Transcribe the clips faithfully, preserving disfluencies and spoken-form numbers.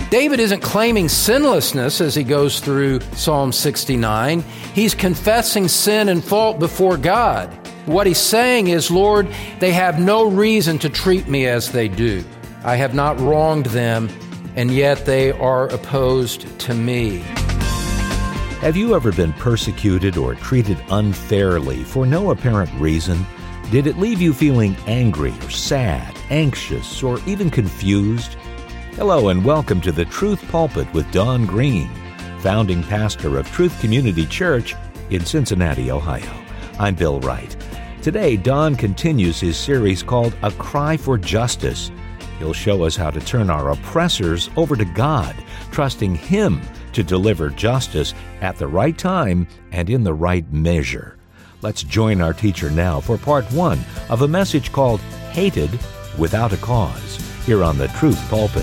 David isn't claiming sinlessness as he goes through Psalm sixty-nine. He's confessing sin and fault before God. What he's saying is, Lord, they have no reason to treat me as they do. I have not wronged them, and yet they are opposed to me. Have you ever been persecuted or treated unfairly for no apparent reason? Did it leave you feeling angry or sad, anxious, or even confused? Hello and welcome to the Truth Pulpit with Don Green, founding pastor of Truth Community Church in Cincinnati, Ohio. I'm Bill Wright. Today, Don continues his series called A Cry for Justice. He'll show us how to turn our oppressors over to God, trusting Him to deliver justice at the right time and in the right measure. Let's join our teacher now for part one of a message called Hated Without a Cause, here on the Truth Pulpit.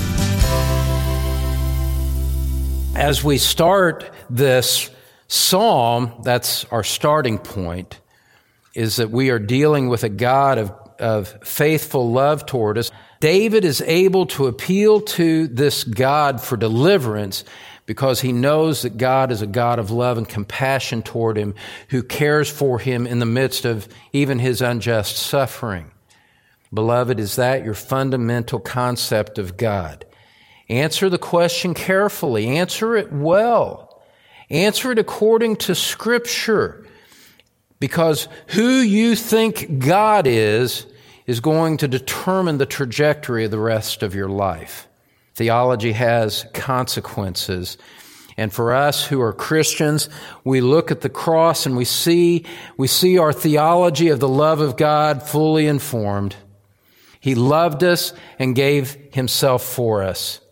As we start this psalm, that's our starting point, is that we are dealing with a God of, of faithful love toward us. David is able to appeal to this God for deliverance because he knows that God is a God of love and compassion toward him, who cares for him in the midst of even his unjust suffering. Beloved, is that your fundamental concept of God? Answer the question carefully. Answer it well. Answer it according to Scripture. Because who you think God is, is going to determine the trajectory of the rest of your life. Theology has consequences. And for us who are Christians, we look at the cross and we see, we see our theology of the love of God fully informed. He loved us and gave Himself for us.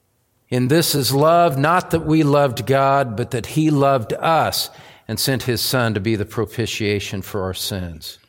In this is love, not that we loved God, but that He loved us and sent His Son to be the propitiation for our sins.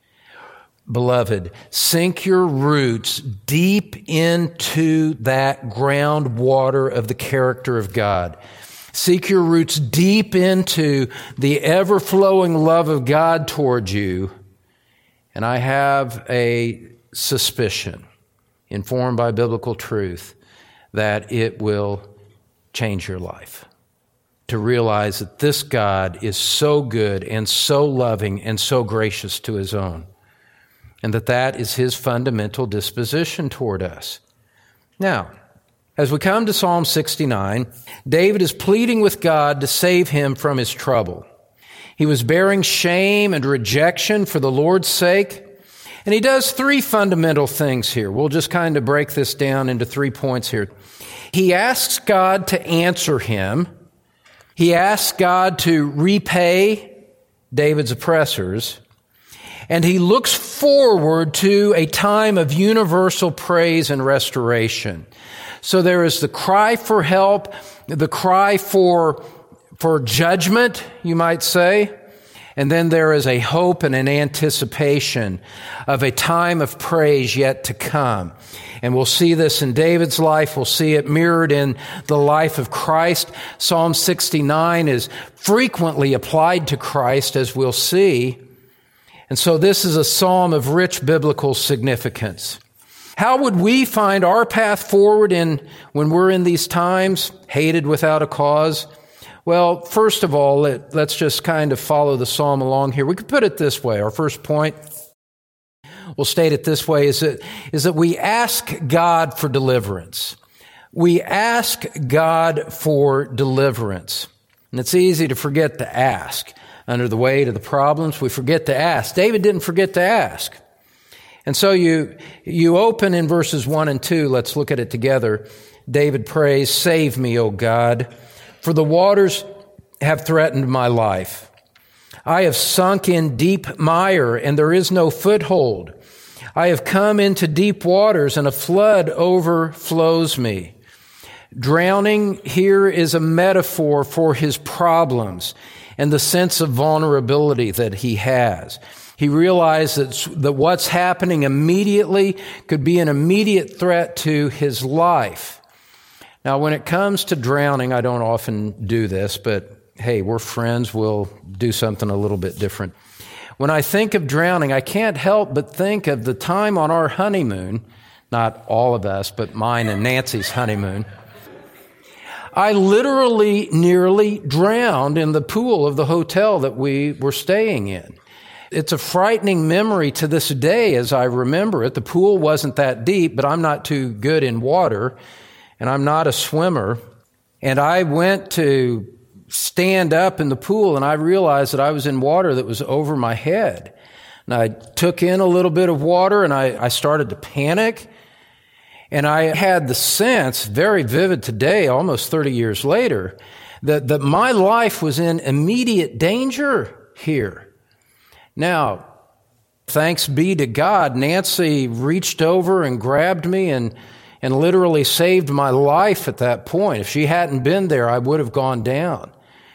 Beloved, sink your roots deep into that groundwater of the character of God. Sink your roots deep into the ever-flowing love of God toward you. And I have a suspicion, informed by biblical truth, that it will change your life. To realize that this God is so good and so loving and so gracious to His own. And that that is His fundamental disposition toward us. Now, as we come to Psalm sixty-nine, David is pleading with God to save him from his trouble. He was bearing shame and rejection for the Lord's sake. And he does three fundamental things here. We'll just kind of break this down into three points here. He asks God to answer him. He asks God to repay David's oppressors. And he looks forward to a time of universal praise and restoration. So there is the cry for help, the cry for, for judgment, you might say. And then there is a hope and an anticipation of a time of praise yet to come. And we'll see this in David's life. We'll see it mirrored in the life of Christ. Psalm sixty-nine is frequently applied to Christ, as we'll see. And so this is a psalm of rich biblical significance. How would we find our path forward in when we're in these times, hated without a cause? Well, first of all, let, let's just kind of follow the psalm along here. We could put it this way. Our first point, we'll state it this way, is that, is that we ask God for deliverance. We ask God for deliverance. And it's easy to forget to ask. Under the weight of the problems, we forget to ask. David didn't forget to ask. And so you, you open in verses one and two. Let's look at it together. David prays, "Save me, O God, for the waters have threatened my life. I have sunk in deep mire, and there is no foothold. I have come into deep waters, and a flood overflows me." Drowning here is a metaphor for his problems and the sense of vulnerability that he has. He realized that, that what's happening immediately could be an immediate threat to his life. Now, when it comes to drowning, I don't often do this, but hey, we're friends, we'll do something a little bit different. When I think of drowning, I can't help but think of the time on our honeymoon, not all of us, but mine and Nancy's honeymoon. I literally nearly drowned in the pool of the hotel that we were staying in. It's a frightening memory to this day as I remember it. The pool wasn't that deep, but I'm not too good in water, and I'm not a swimmer. And I went to stand up in the pool, and I realized that I was in water that was over my head. And I took in a little bit of water, and I, I started to panic. And I had the sense, very vivid today, almost thirty years later, that, that my life was in immediate danger here. Now, thanks be to God, Nancy reached over and grabbed me and, and literally saved my life at that point. If she hadn't been there, I would have gone down.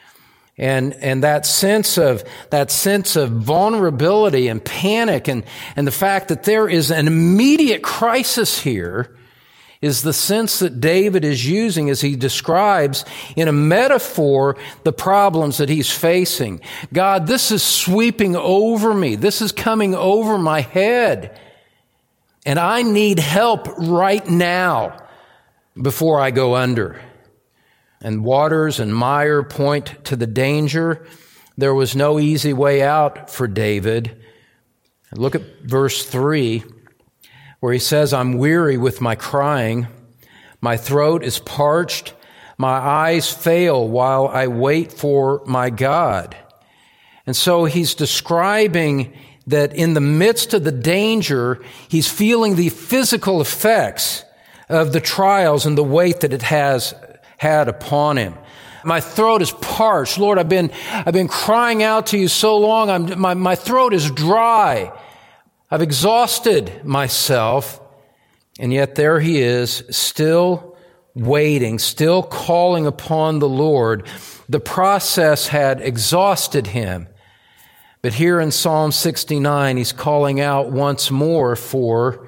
And, and that sense of, that sense of vulnerability and panic and, and the fact that there is an immediate crisis here is the sense that David is using as he describes in a metaphor the problems that he's facing. God, this is sweeping over me. This is coming over my head. And I need help right now before I go under. And waters and mire point to the danger. There was no easy way out for David. Look at verse three. Where he says, I'm weary with my crying. My throat is parched. My eyes fail while I wait for my God. And so he's describing that in the midst of the danger, he's feeling the physical effects of the trials and the weight that it has had upon him. My throat is parched. Lord, I've been, I've been crying out to you so long. I'm, my, my throat is dry. I've exhausted myself, and yet there he is, still waiting, still calling upon the Lord. The process had exhausted him. But here in Psalm sixty-nine, he's calling out once more for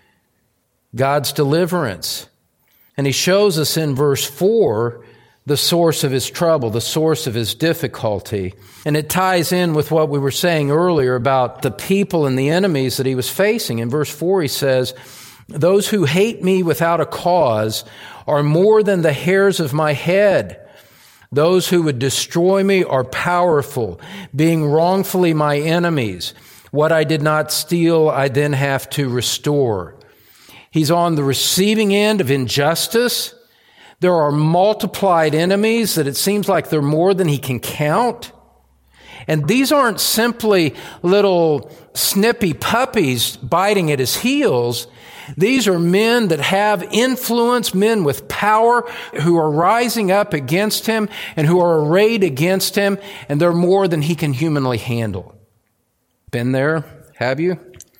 God's deliverance. And he shows us in verse four the source of his trouble, the source of his difficulty. And it ties in with what we were saying earlier about the people and the enemies that he was facing. In verse four, he says, those who hate me without a cause are more than the hairs of my head. Those who would destroy me are powerful, being wrongfully my enemies. What I did not steal, I then have to restore. He's on the receiving end of injustice. There are multiplied enemies that it seems like they're more than he can count. And these aren't simply little snippy puppies biting at his heels. These are men that have influence, men with power who are rising up against him and who are arrayed against him, and they're more than he can humanly handle. Been there, have you?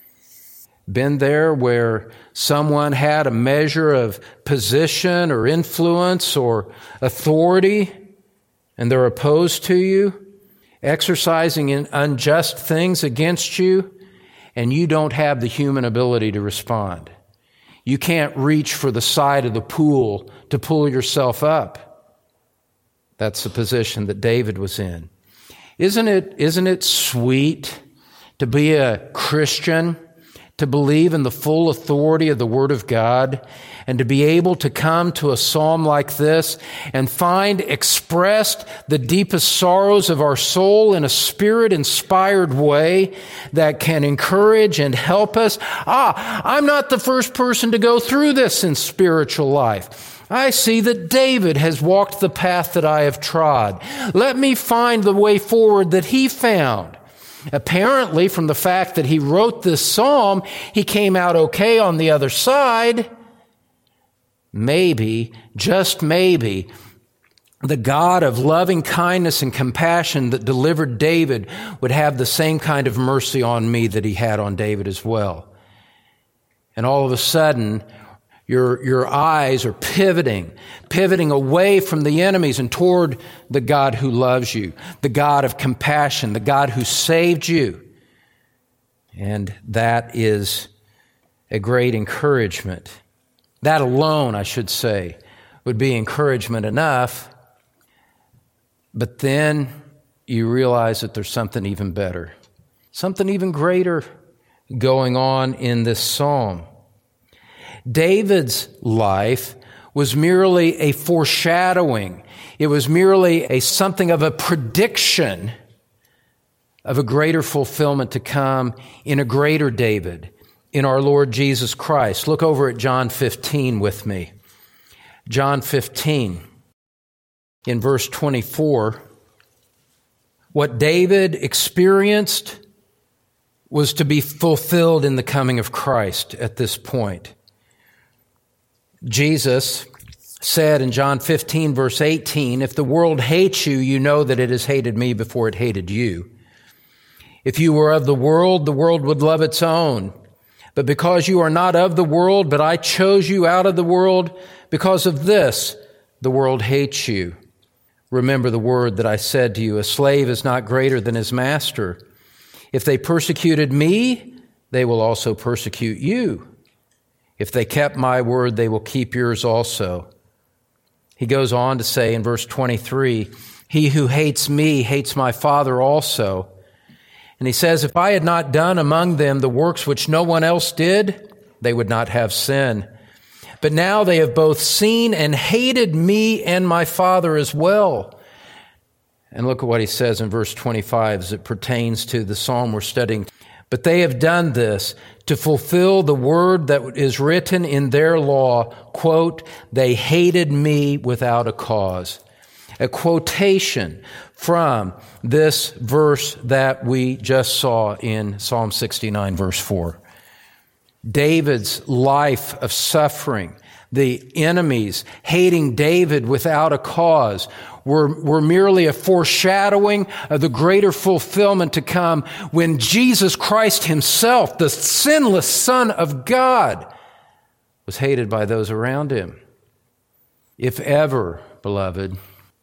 Been there where someone had a measure of position or influence or authority and they're opposed to you, exercising unjust things against you, and you don't have the human ability to respond. You can't reach for the side of the pool to pull yourself up. That's the position that David was in. Isn't it, isn't it sweet to be a Christian, to believe in the full authority of the Word of God, and to be able to come to a psalm like this and find expressed the deepest sorrows of our soul in a Spirit-inspired way that can encourage and help us? Ah, I'm not the first person to go through this in spiritual life. I see that David has walked the path that I have trod. Let me find the way forward that he found. Apparently, from the fact that he wrote this psalm, he came out okay on the other side. Maybe, just maybe, the God of loving kindness and compassion that delivered David would have the same kind of mercy on me that he had on David as well. And all of a sudden, Your, your eyes are pivoting, pivoting away from the enemies and toward the God who loves you, the God of compassion, the God who saved you. And that is a great encouragement. That alone, I should say, would be encouragement enough. But then you realize that there's something even better, something even greater going on in this psalm. David's life was merely a foreshadowing. It was merely a something of a prediction of a greater fulfillment to come in a greater David, in our Lord Jesus Christ. Look over at John fifteen with me. John fifteen, in verse twenty-four. What David experienced was to be fulfilled in the coming of Christ at this point. Jesus said in John fifteen, verse eighteen, if the world hates you, you know that it has hated me before it hated you. If you were of the world, the world would love its own. But because you are not of the world, but I chose you out of the world, because of this, the world hates you. Remember the word that I said to you, a slave is not greater than his master. If they persecuted me, they will also persecute you. If they kept my word, they will keep yours also. He goes on to say in verse twenty-three, he who hates me hates my Father also. And he says, if I had not done among them the works which no one else did, they would not have sin. But now they have both seen and hated me and my Father as well. And look at what he says in verse twenty-five as it pertains to the psalm we're studying. But they have done this to fulfill the word that is written in their law, quote, they hated me without a cause. A quotation from this verse that we just saw in Psalm sixty-nine, verse four. David's life of suffering, the enemies hating David without a cause, were, were merely a foreshadowing of the greater fulfillment to come when Jesus Christ himself, the sinless Son of God, was hated by those around him. If ever, beloved,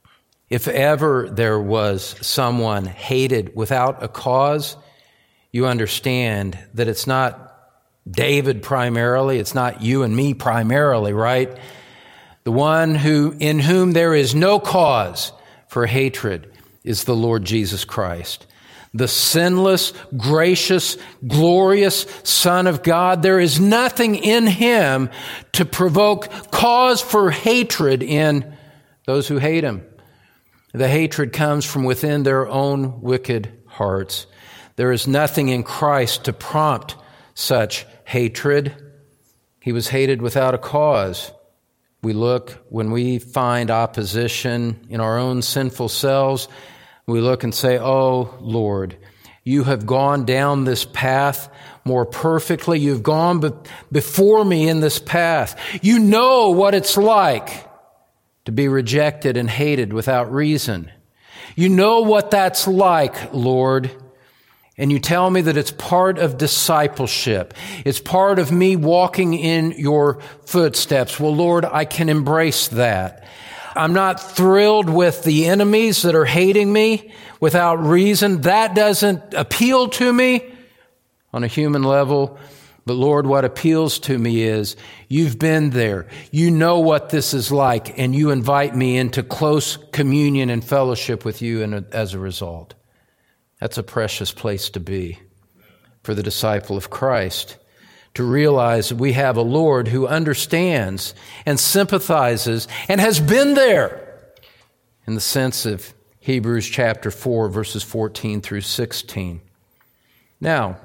if ever there was someone hated without a cause, you understand that it's not David primarily, it's not you and me primarily, right? The one who, in whom there is no cause for hatred is the Lord Jesus Christ. The sinless, gracious, glorious Son of God. There is nothing in him to provoke cause for hatred in those who hate him. The hatred comes from within their own wicked hearts. There is nothing in Christ to prompt such hatred. He was hated without a cause. We look, when we find opposition in our own sinful selves, we look and say, oh, Lord, you have gone down this path more perfectly. You've gone be- before me in this path. You know what it's like to be rejected and hated without reason. You know what that's like, Lord. And you tell me that it's part of discipleship. It's part of me walking in your footsteps. Well, Lord, I can embrace that. I'm not thrilled with the enemies that are hating me without reason. That doesn't appeal to me on a human level. But Lord, what appeals to me is you've been there. You know what this is like, and you invite me into close communion and fellowship with you and as a result. That's a precious place to be for the disciple of Christ, to realize that we have a Lord who understands and sympathizes and has been there in the sense of Hebrews chapter four, verses fourteen through sixteen. Now,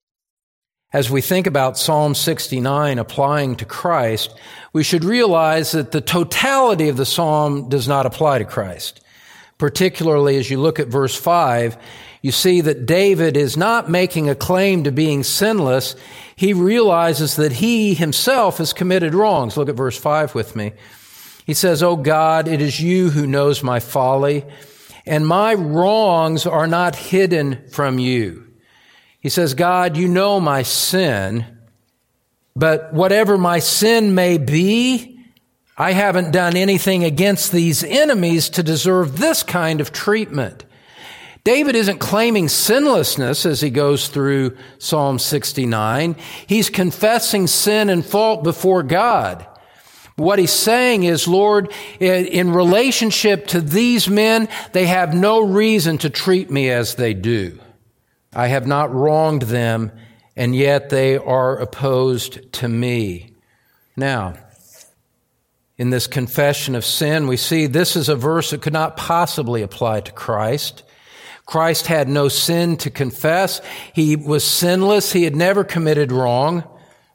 as we think about Psalm sixty-nine applying to Christ, we should realize that the totality of the psalm does not apply to Christ. Particularly as you look at verse five, you see that David is not making a claim to being sinless. He realizes that he himself has committed wrongs. Look at verse five with me. He says, "O God, it is you who knows my folly, and my wrongs are not hidden from you." He says, God, you know my sin, but whatever my sin may be, I haven't done anything against these enemies to deserve this kind of treatment. David isn't claiming sinlessness as he goes through Psalm sixty-nine. He's confessing sin and fault before God. What he's saying is, Lord, in relationship to these men, they have no reason to treat me as they do. I have not wronged them, and yet they are opposed to me. Now, In this confession of sin, we see this is a verse that could not possibly apply to Christ. Christ had no sin to confess. He was sinless. He had never committed wrong.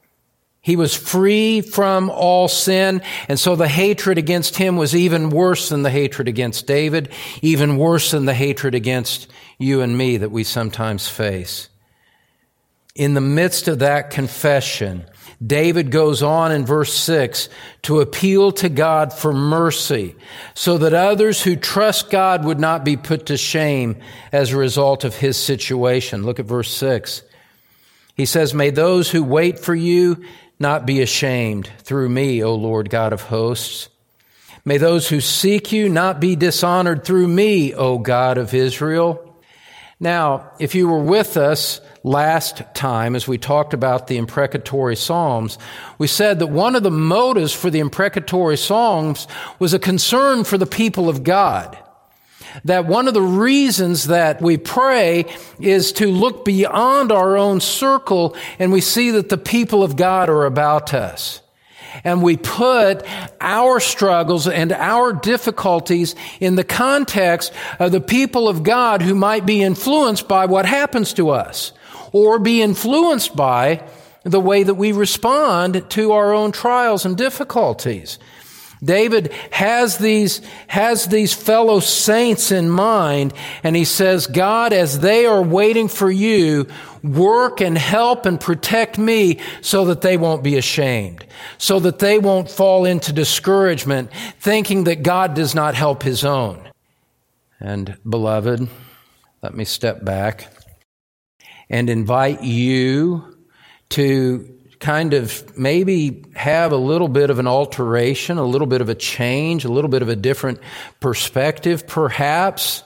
He was free from all sin, and so the hatred against him was even worse than the hatred against David, even worse than the hatred against you and me that we sometimes face. In the midst of that confession, David goes on in verse six to appeal to God for mercy so that others who trust God would not be put to shame as a result of his situation. Look at verse six. He says, "May those who wait for you not be ashamed through me, O Lord God of hosts. May those who seek you not be dishonored through me, O God of Israel." Now, if you were with us last time as we talked about the imprecatory psalms, we said that one of the motives for the imprecatory psalms was a concern for the people of God. That one of the reasons that we pray is to look beyond our own circle, and we see that the people of God are about us. And we put our struggles and our difficulties in the context of the people of God who might be influenced by what happens to us, or be influenced by the way that we respond to our own trials and difficulties. David has these, has these fellow saints in mind, and he says, God, as they are waiting for you, work and help and protect me so that they won't be ashamed, so that they won't fall into discouragement, thinking that God does not help his own. And beloved, let me step back and invite you to kind of maybe have a little bit of an alteration, a little bit of a change, a little bit of a different perspective, perhaps,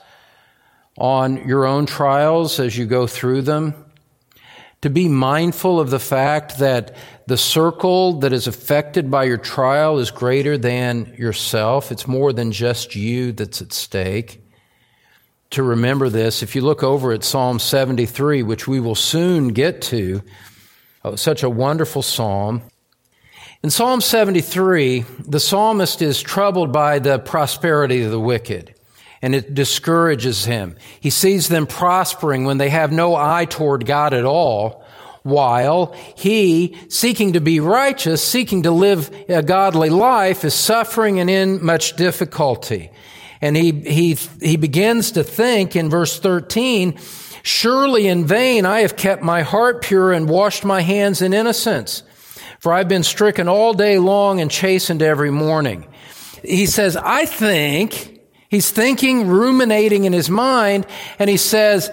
on your own trials as you go through them. To be mindful of the fact that the circle that is affected by your trial is greater than yourself. It's more than just you that's at stake. To remember this, if you look over at Psalm seventy-three, which we will soon get to, oh, such a wonderful psalm. In Psalm seventy-three, the psalmist is troubled by the prosperity of the wicked, and it discourages him. He sees them prospering when they have no eye toward God at all, while he, seeking to be righteous, seeking to live a godly life, is suffering and in much difficulty. And he, he, he begins to think in verse thirteen, "Surely in vain I have kept my heart pure and washed my hands in innocence, for I've been stricken all day long and chastened every morning." He says, I think, he's thinking, ruminating in his mind, and he says,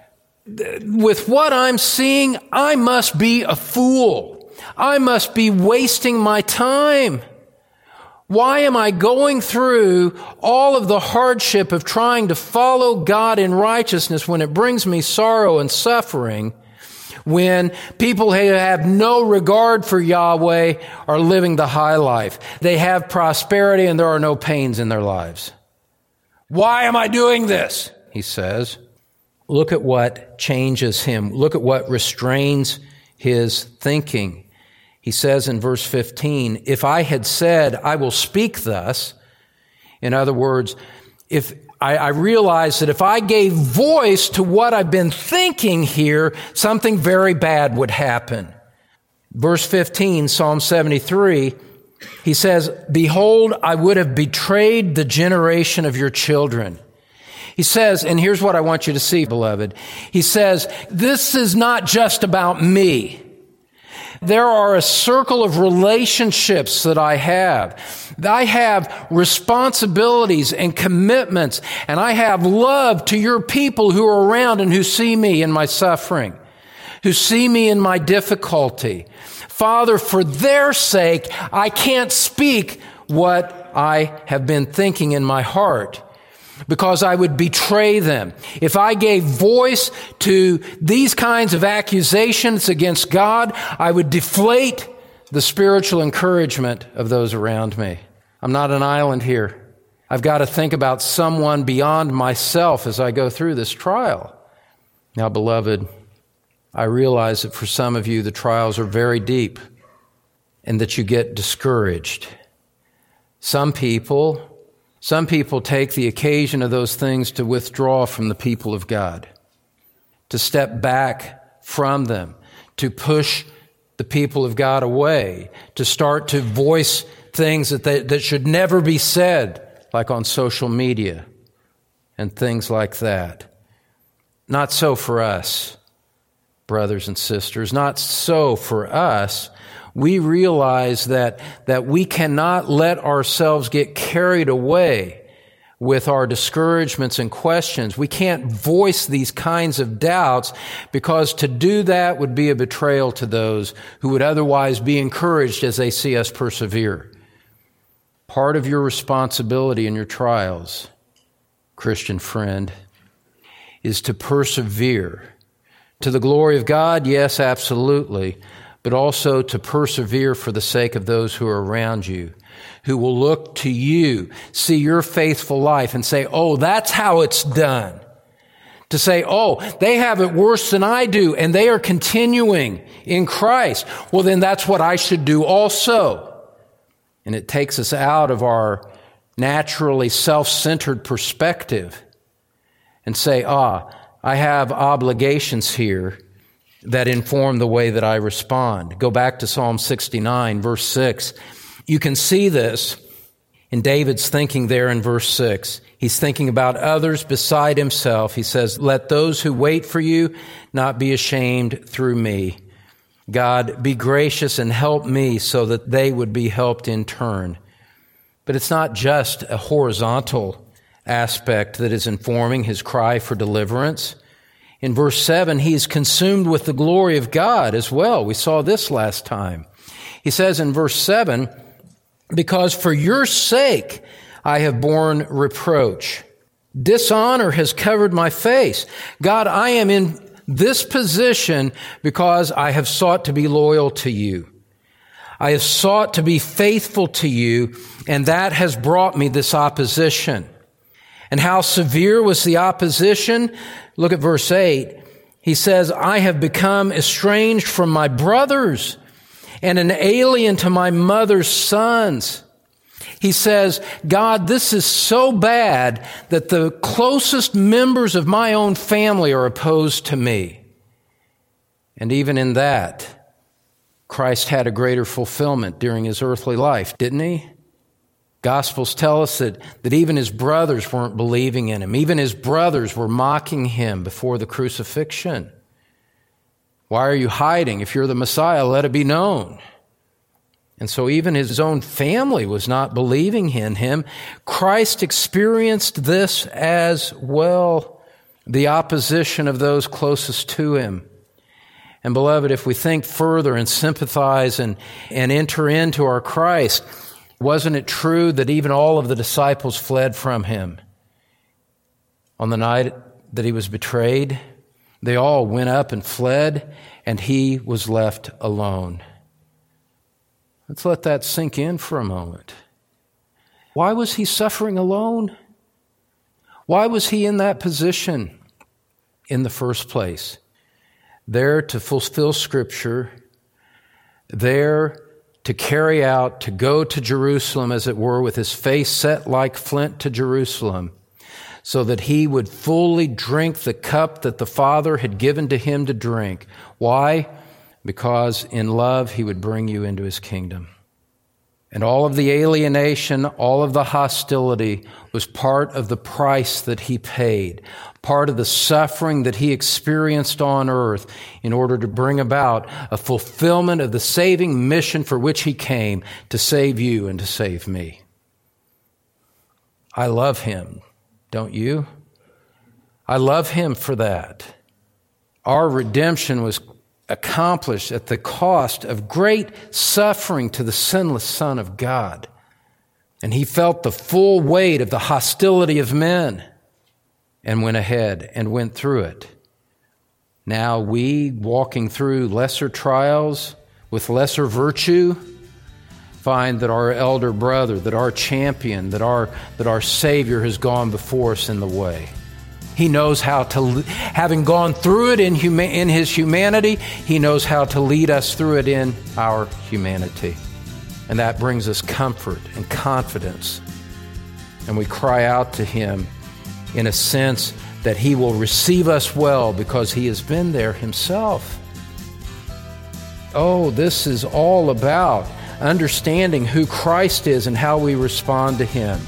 with what I'm seeing, I must be a fool. I must be wasting my time. Why am I going through all of the hardship of trying to follow God in righteousness when it brings me sorrow and suffering, when people who have no regard for Yahweh are living the high life? They have prosperity and there are no pains in their lives. Why am I doing this? He says. Look at what changes him. Look at what restrains his thinking. He says in verse fifteen, "If I had said, I will speak thus," in other words, if I, I realize that if I gave voice to what I've been thinking here, something very bad would happen. Verse fifteen, Psalm seventy-three, he says, "Behold, I would have betrayed the generation of your children." He says, and here's what I want you to see, beloved. He says, this is not just about me. There are a circle of relationships that I have. I have responsibilities and commitments, and I have love to your people who are around and who see me in my suffering, who see me in my difficulty. Father, for their sake, I can't speak what I have been thinking in my heart, because I would betray them. If I gave voice to these kinds of accusations against God, I would deflate the spiritual encouragement of those around me. I'm not an island here. I've got to think about someone beyond myself as I go through this trial. Now, beloved, I realize that for some of you, the trials are very deep and that you get discouraged. Some people, some people take the occasion of those things to withdraw from the people of God, to step back from them, to push the people of God away, to start to voice things that they, that should never be said, like on social media and things like that. Not so for us, brothers and sisters. Not so for us. We realize that, that we cannot let ourselves get carried away with our discouragements and questions. We can't voice these kinds of doubts, because to do that would be a betrayal to those who would otherwise be encouraged as they see us persevere. Part of your responsibility in your trials, Christian friend, is to persevere. To the glory of God, yes, absolutely, but also to persevere for the sake of those who are around you, who will look to you, see your faithful life and say, oh, that's how it's done. To say, oh, they have it worse than I do, and they are continuing in Christ. Well, then that's what I should do also. And it takes us out of our naturally self-centered perspective and say, ah, I have obligations here that inform the way that I respond. Go back to Psalm sixty-nine, verse six. You can see this in David's thinking there in verse six. He's thinking about others beside himself. He says, let those who wait for you not be ashamed through me. God, be gracious and help me so that they would be helped in turn. But it's not just a horizontal aspect that is informing his cry for deliverance. In verse seven, he is consumed with the glory of God as well. We saw this last time. He says in verse seven, because for your sake I have borne reproach. Dishonor has covered my face. God, I am in this position because I have sought to be loyal to you. I have sought to be faithful to you, and that has brought me this opposition. And how severe was the opposition? Look at verse eight. He says, I have become estranged from my brothers and an alien to my mother's sons. He says, God, this is so bad that the closest members of my own family are opposed to me. And even in that, Christ had a greater fulfillment during his earthly life, didn't he? Gospels tell us that, that even his brothers weren't believing in him. Even his brothers were mocking him before the crucifixion. Why are you hiding? If you're the Messiah, let it be known. And so even his own family was not believing in him. Christ experienced this as well, the opposition of those closest to him. And beloved, if we think further and sympathize and, and enter into our Christ, wasn't it true that even all of the disciples fled from him? On the night that he was betrayed, they all went up and fled, and he was left alone. Let's let that sink in for a moment. Why was he suffering alone? Why was he in that position in the first place? There to fulfill Scripture, there to carry out, to go to Jerusalem, as it were, with his face set like flint to Jerusalem, so that he would fully drink the cup that the Father had given to him to drink. Why? Because in love he would bring you into his kingdom. And all of the alienation, all of the hostility was part of the price that he paid, part of the suffering that he experienced on earth in order to bring about a fulfillment of the saving mission for which he came, to save you and to save me. I love him, don't you? I love him for that. Our redemption was accomplished at the cost of great suffering to the sinless Son of God. And he felt the full weight of the hostility of men and went ahead and went through it. Now we, walking through lesser trials with lesser virtue, find that our elder brother, that our champion, that our, that our Savior has gone before us in the way. He knows how to, having gone through it in, huma- in his humanity, he knows how to lead us through it in our humanity. And that brings us comfort and confidence. And we cry out to Him in a sense that He will receive us well because He has been there Himself. Oh, this is all about understanding who Christ is and how we respond to Him.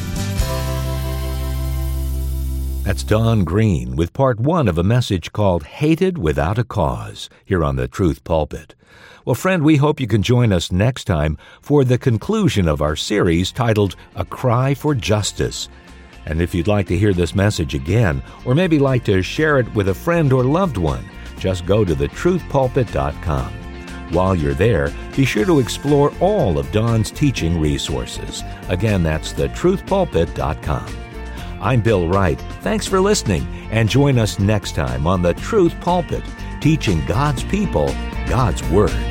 That's Don Green with part one of a message called Hated Without a Cause, here on the Truth Pulpit. Well, friend, we hope you can join us next time for the conclusion of our series titled A Cry for Justice. And if you'd like to hear this message again, or maybe like to share it with a friend or loved one, just go to the truth pulpit dot com. While you're there, be sure to explore all of Don's teaching resources. Again, that's the truth pulpit dot com. I'm Bill Wright. Thanks for listening, and join us next time on the Truth Pulpit, teaching God's people God's Word.